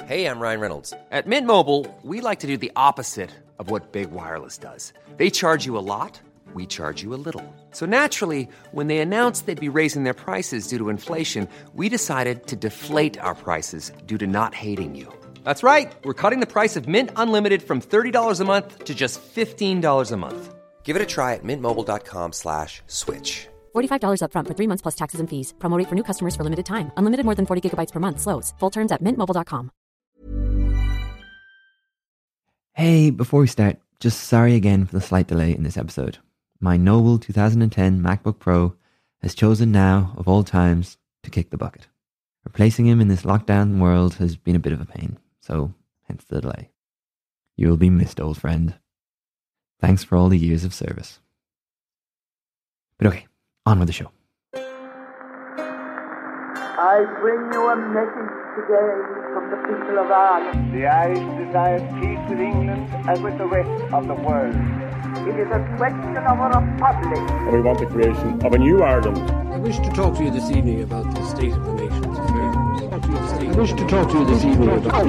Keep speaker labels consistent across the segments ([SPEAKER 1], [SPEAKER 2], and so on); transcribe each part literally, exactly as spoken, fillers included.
[SPEAKER 1] Hey, I'm Ryan Reynolds.
[SPEAKER 2] At Mint Mobile, we like to do the opposite of what Big Wireless does. They charge you a lot, we charge you a little. So naturally, when they announced they'd be raising their prices due to inflation, we decided to deflate our prices due to not hating you. That's right. We're cutting the price of Mint Unlimited from thirty dollars a month to just fifteen dollars a month.
[SPEAKER 1] Give it a try at mintmobile.com slash switch.
[SPEAKER 3] forty-five dollars up front for three months plus taxes and fees. Promo rate for new customers for limited time. Unlimited more than forty gigabytes per month. Slows full terms at mint mobile dot com.
[SPEAKER 4] Hey, before we start, just sorry again for the slight delay in this episode. My noble two thousand ten MacBook Pro has chosen now, of all times, to kick the bucket. Replacing him in this lockdown world has been a bit of a pain, so hence the delay. You'll be missed, old friend. Thanks for all the years of service. But okay, on with the show.
[SPEAKER 5] I bring you a message today from the people of Ireland.
[SPEAKER 6] The Irish desire peace with England and with the rest of the world.
[SPEAKER 5] It is a question of a republic.
[SPEAKER 7] And we want the creation of a new Ireland.
[SPEAKER 8] I wish to talk to you this evening about the state of the nation's affairs.
[SPEAKER 7] I wish to talk to you this evening about...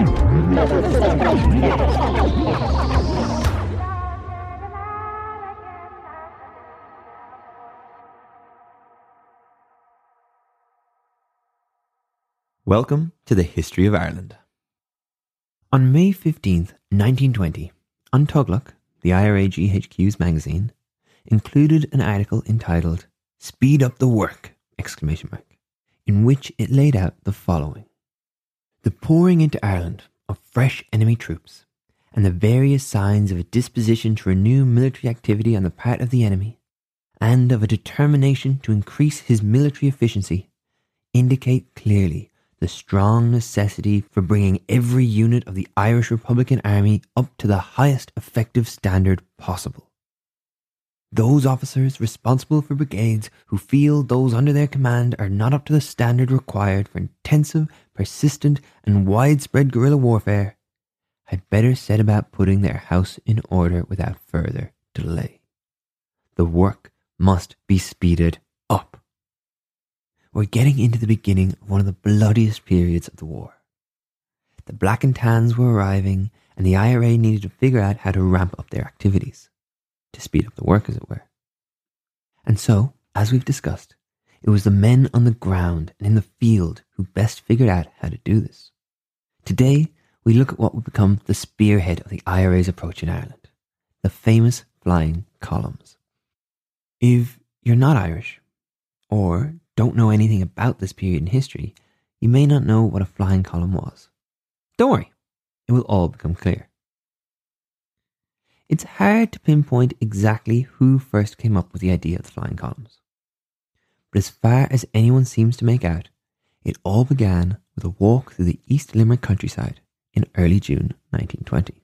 [SPEAKER 4] Welcome to the History of Ireland. On May fifteenth, nineteen twenty, An Tuglach, the I R A G H Q's magazine, included an article entitled "Speed Up the Work!" exclamation mark, in which it laid out the following. The pouring into Ireland of fresh enemy troops and the various signs of a disposition to renew military activity on the part of the enemy and of a determination to increase his military efficiency indicate clearly the strong necessity for bringing every unit of the Irish Republican Army up to the highest effective standard possible. Those officers responsible for brigades who feel those under their command are not up to the standard required for intensive, persistent and widespread guerrilla warfare had better set about putting their house in order without further delay. The work must be speeded up. We're getting into the beginning of one of the bloodiest periods of the war. The Black and Tans were arriving, and the I R A needed to figure out how to ramp up their activities, to speed up the work, as it were. And so, as we've discussed, it was the men on the ground and in the field who best figured out how to do this. Today, we look at what would become the spearhead of the I R A's approach in Ireland, the famous flying columns. If you're not Irish, or don't know anything about this period in history, you may not know what a flying column was. Don't worry, it will all become clear. It's hard to pinpoint exactly who first came up with the idea of the flying columns. But as far as anyone seems to make out, it all began with a walk through the East Limerick countryside in early June nineteen twenty.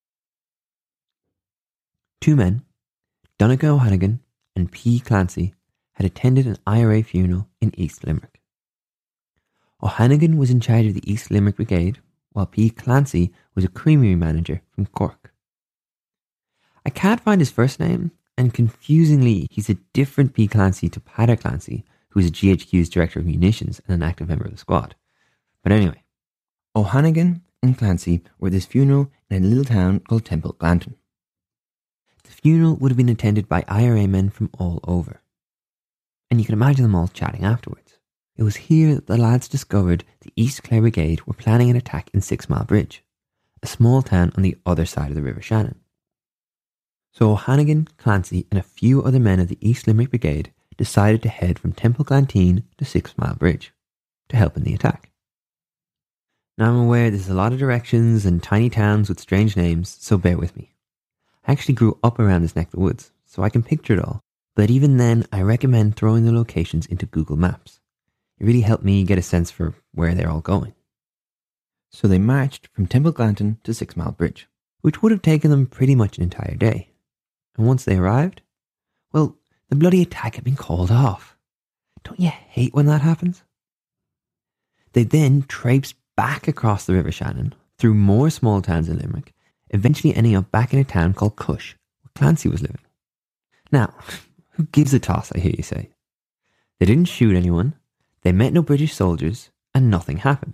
[SPEAKER 4] Two men, Donnacha O'Hannigan and P. Clancy, had attended an I R A funeral in East Limerick. O'Hannigan was in charge of the East Limerick Brigade, while P. Clancy was a creamery manager from Cork. I can't find his first name, and confusingly, he's a different P. Clancy to Peadar Clancy, who is a G H Q's Director of Munitions and an active member of the squad. But anyway, O'Hannigan and Clancy were at this funeral in a little town called Temple Glanton. The funeral would have been attended by I R A men from all over. And you can imagine them all chatting afterwards. It was here that the lads discovered the East Clare Brigade were planning an attack in Six Mile Bridge, a small town on the other side of the River Shannon. So O'Hannigan, Clancy and a few other men of the East Limerick Brigade decided to head from Temple Glantine to Six Mile Bridge to help in the attack. Now I'm aware there's a lot of directions and tiny towns with strange names, so bear with me. I actually grew up around this neck of the woods, so I can picture it all. But even then, I recommend throwing the locations into Google Maps. It really helped me get a sense for where they're all going. So they marched from Temple Glanton to Six Mile Bridge, which would have taken them pretty much an entire day. And once they arrived, well, the bloody attack had been called off. Don't you hate when that happens? They then traipsed back across the River Shannon, through more small towns in Limerick, eventually ending up back in a town called Cush, where Clancy was living. Now, who gives a toss, I hear you say? They didn't shoot anyone, they met no British soldiers, and nothing happened.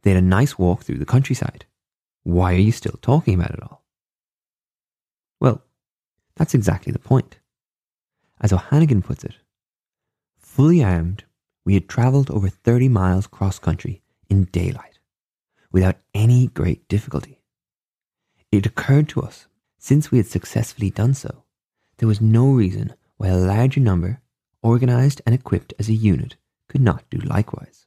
[SPEAKER 4] They had a nice walk through the countryside. Why are you still talking about it all? Well, that's exactly the point. As O'Hannigan puts it, fully armed, we had travelled over thirty miles cross-country in daylight, without any great difficulty. It occurred to us, since we had successfully done so, there was no reason why a larger number, organised and equipped as a unit, could not do likewise.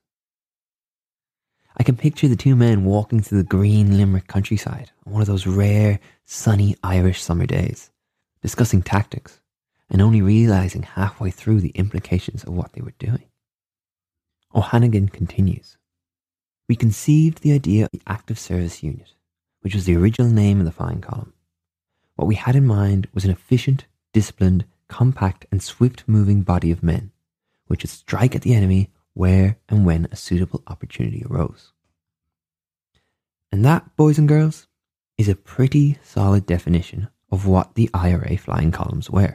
[SPEAKER 4] I can picture the two men walking through the green Limerick countryside on one of those rare, sunny Irish summer days, discussing tactics, and only realising halfway through the implications of what they were doing. O'Hannigan continues, "We conceived the idea of the Active Service Unit, which was the original name of the flying column. What we had in mind was an efficient, disciplined, compact and swift-moving body of men, which would strike at the enemy where and when a suitable opportunity arose." And that, boys and girls, is a pretty solid definition of what the I R A flying columns were.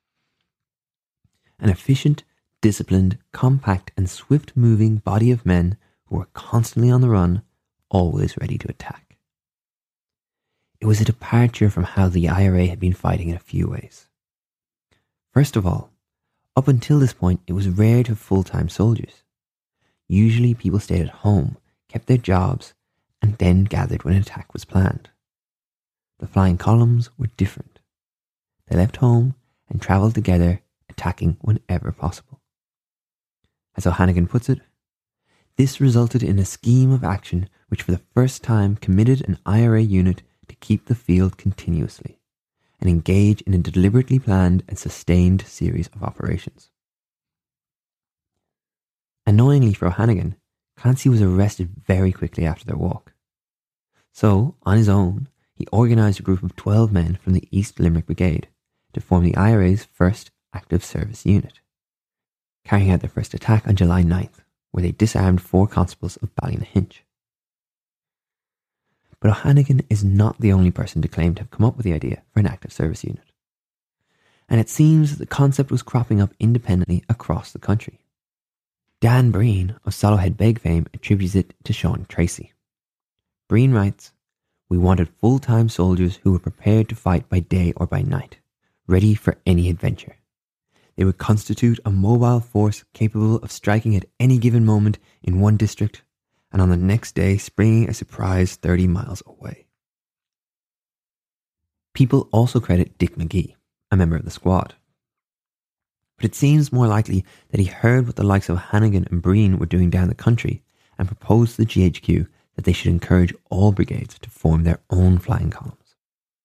[SPEAKER 4] An efficient, disciplined, compact and swift-moving body of men who were constantly on the run, always ready to attack. It was a departure from how the I R A had been fighting in a few ways. First of all, up until this point, it was rare to have full-time soldiers. Usually people stayed at home, kept their jobs, and then gathered when an attack was planned. The flying columns were different. They left home and travelled together, attacking whenever possible. As O'Hannigan puts it, this resulted in a scheme of action which for the first time committed an I R A unit to keep the field continuously and engage in a deliberately planned and sustained series of operations. Annoyingly for O'Hannigan, Clancy was arrested very quickly after their walk. So, on his own, he organised a group of twelve men from the East Limerick Brigade to form the I R A's first Active Service Unit, carrying out their first attack on July ninth, where they disarmed four constables of Ballynahinch. But O'Hannigan is not the only person to claim to have come up with the idea for an Active Service Unit. And it seems that the concept was cropping up independently across the country. Dan Breen of Solohead Beg fame attributes it to Sean Tracy. Breen writes, "We wanted full-time soldiers who were prepared to fight by day or by night, ready for any adventure. They would constitute a mobile force capable of striking at any given moment in one district and on the next day springing a surprise thirty miles away." People also credit Dick McGee, a member of the squad. But it seems more likely that he heard what the likes of Hannigan and Breen were doing down the country and proposed to the G H Q that they should encourage all brigades to form their own flying columns.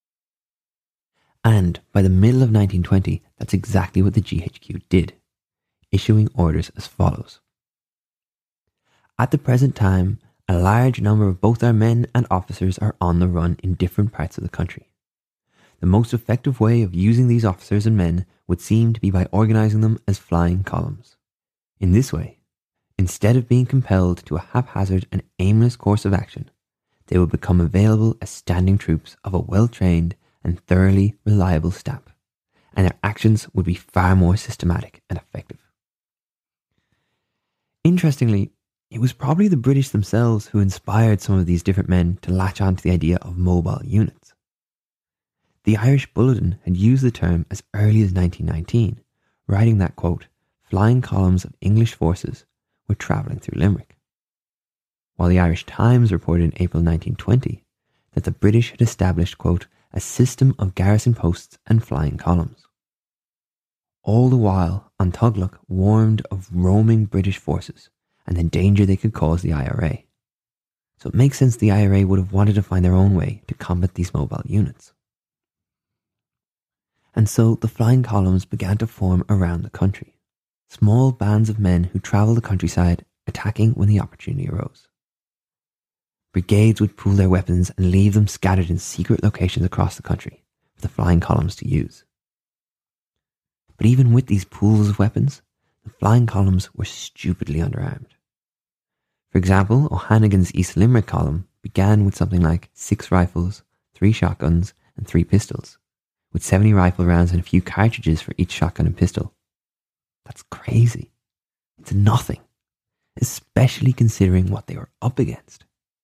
[SPEAKER 4] And by the middle of nineteen twenty, that's exactly what the G H Q did, issuing orders as follows. "At the present time, a large number of both our men and officers are on the run in different parts of the country. The most effective way of using these officers and men would seem to be by organising them as flying columns. In this way, instead of being compelled to a haphazard and aimless course of action, they would become available as standing troops of a well-trained and thoroughly reliable stamp, and their actions would be far more systematic and effective." Interestingly, it was probably the British themselves who inspired some of these different men to latch on to the idea of mobile units. The Irish Bulletin had used the term as early as nineteen nineteen, writing that, quote, "flying columns of English forces were travelling through Limerick," while the Irish Times reported in April nineteen twenty that the British had established, quote, "a system of garrison posts and flying columns." All the while, An Tuglach warned of roaming British forces and the danger they could cause the I R A. So it makes sense the I R A would have wanted to find their own way to combat these mobile units. And so the flying columns began to form around the country. Small bands of men who travelled the countryside, attacking when the opportunity arose. Brigades would pool their weapons and leave them scattered in secret locations across the country for the flying columns to use. But even with these pools of weapons, the flying columns were stupidly underarmed. For example, O'Hannigan's East Limerick column began with something like six rifles, three shotguns and three pistols, with seventy rifle rounds and a few cartridges for each shotgun and pistol. That's crazy. It's nothing, especially considering what they were up against.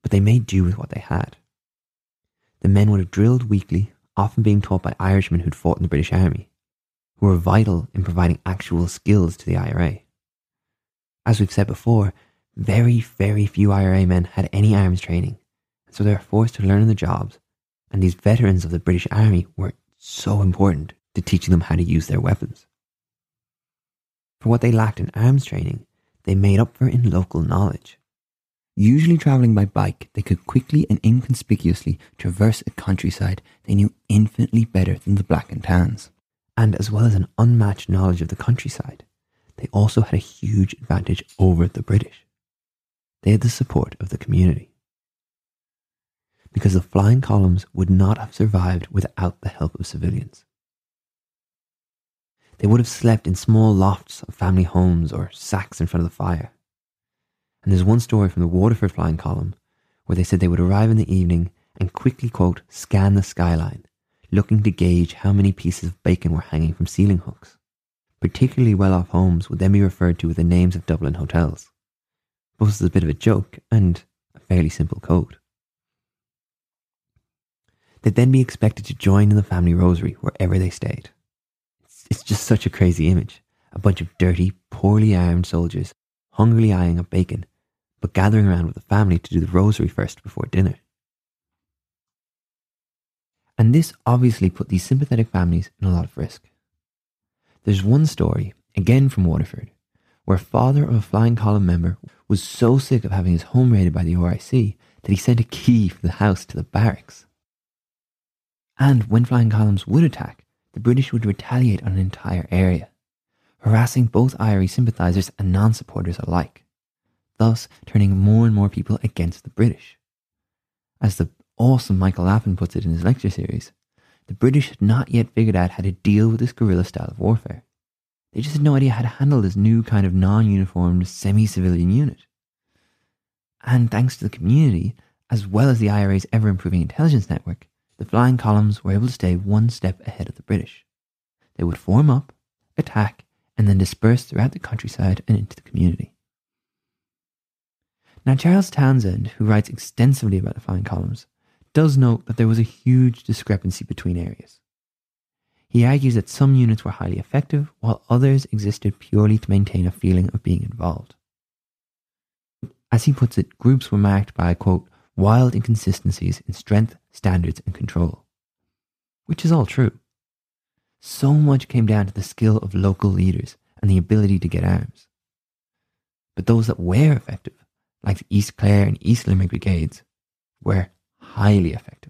[SPEAKER 4] but they made do with what they had. The men would have drilled weekly, often being taught by Irishmen who'd fought in the British Army, who were vital in providing actual skills to the I R A. As we've said before, very, very few I R A men had any arms training, so they were forced to learn on the jobs, and these veterans of the British Army were so important to teaching them how to use their weapons. For what they lacked in arms training, they made up for in local knowledge. Usually travelling by bike, they could quickly and inconspicuously traverse a countryside they knew infinitely better than the Black and Tans. And as well as an unmatched knowledge of the countryside, they also had a huge advantage over the British. They had the support of the community. Because the flying columns would not have survived without the help of civilians. They would have slept in small lofts of family homes or sacks in front of the fire. And there's one story from the Waterford flying column where they said they would arrive in the evening and quickly, quote, scan the skyline, looking to gauge how many pieces of bacon were hanging from ceiling hooks. Particularly well-off homes would then be referred to with the names of Dublin hotels. Both as a bit of a joke and a fairly simple code. They'd then be expected to join in the family rosary wherever they stayed. It's, it's just such a crazy image. A bunch of dirty, poorly armed soldiers hungrily eyeing up bacon, but gathering around with the family to do the rosary first before dinner. And this obviously put these sympathetic families in a lot of risk. There's one story, again from Waterford, where a father of a flying column member was so sick of having his home raided by the O R I C that he sent a key for the house to the barracks. And when flying columns would attack, the British would retaliate on an entire area, harassing both I R A sympathisers and non-supporters alike, thus turning more and more people against the British. As the awesome Michael Lappin puts it in his lecture series, the British had not yet figured out how to deal with this guerrilla style of warfare. They just had no idea how to handle this new kind of non-uniformed, semi-civilian unit. And thanks to the community, as well as the I R A's ever-improving intelligence network, the flying columns were able to stay one step ahead of the British. They would form up, attack, and then disperse throughout the countryside and into the community. Now, Charles Townsend, who writes extensively about the flying columns, does note that there was a huge discrepancy between areas. He argues that some units were highly effective, while others existed purely to maintain a feeling of being involved. As he puts it, groups were marked by, quote, wild inconsistencies in strength, standards, and control. Which is all true. So much came down to the skill of local leaders and the ability to get arms. But those that were effective, like the East Clare and East Limerick brigades, were highly effective.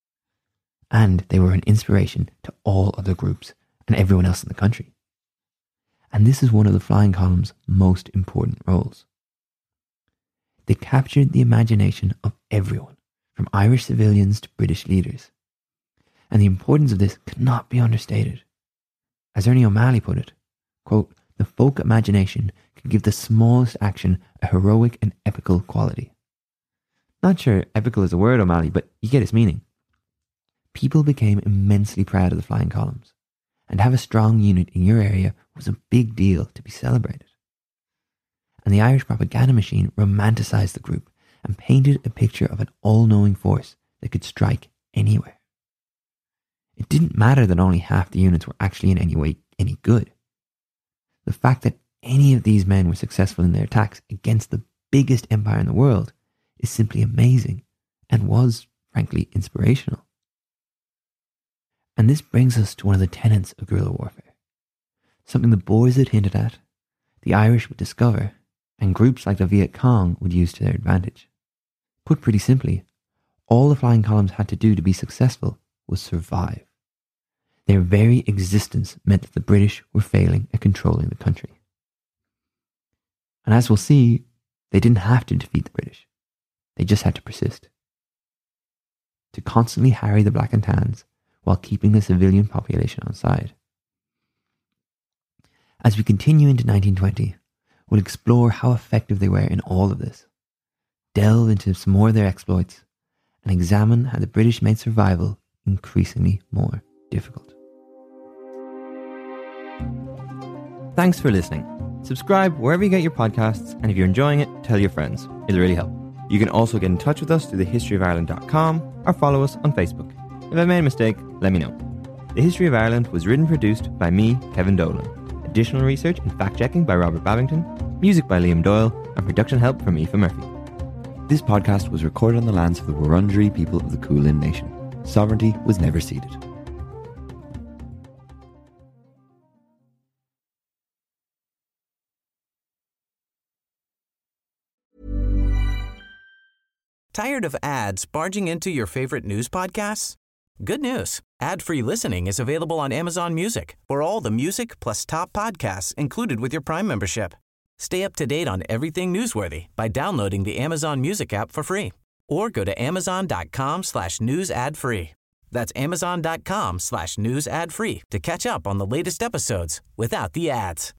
[SPEAKER 4] And they were an inspiration to all other groups and everyone else in the country. And this is one of the flying column's most important roles. They captured the imagination of everyone, from Irish civilians to British leaders. And the importance of this cannot be understated. As Ernie O'Malley put it, quote, the folk imagination can give the smallest action a heroic and epical quality. Not sure epical is a word, O'Malley, but you get its meaning. People became immensely proud of the flying columns, and to have a strong unit in your area was a big deal to be celebrated. And the Irish propaganda machine romanticised the group and painted a picture of an all-knowing force that could strike anywhere. It didn't matter that only half the units were actually in any way any good. The fact that any of these men were successful in their attacks against the biggest empire in the world is simply amazing and was, frankly, inspirational. And this brings us to one of the tenets of guerrilla warfare, something the Boers had hinted at, the Irish would discover, and groups like the Viet Cong would use to their advantage. Put pretty simply, all the flying columns had to do to be successful was survive. Their very existence meant that the British were failing at controlling the country. And as we'll see, they didn't have to defeat the British. They just had to persist. To constantly harry the Black and Tans while keeping the civilian population on side. As we continue into nineteen twenty, we'll explore how effective they were in all of this, delve into some more of their exploits, and examine how the British made survival increasingly more difficult. Thanks for listening. Subscribe wherever you get your podcasts, and if you're enjoying it, tell your friends. It'll really help. You can also get in touch with us through the history of ireland dot com or follow us on Facebook. If I made a mistake, let me know. The History of Ireland was written and produced by me, Kevin Dolan. Additional research and fact-checking by Robert Babington, music by Liam Doyle, and production help from Aoife Murphy.
[SPEAKER 9] This podcast was recorded on the lands of the Wurundjeri people of the Kulin Nation. Sovereignty was never ceded.
[SPEAKER 10] Tired of ads barging into your favorite news podcasts? Good news. Ad-free listening is available on Amazon Music for all the music plus top podcasts included with your Prime membership. Stay up to date on everything newsworthy by downloading the Amazon Music app for free or go to amazon.com slash news ad free. That's amazon.com slash news ad free to catch up on the latest episodes without the ads.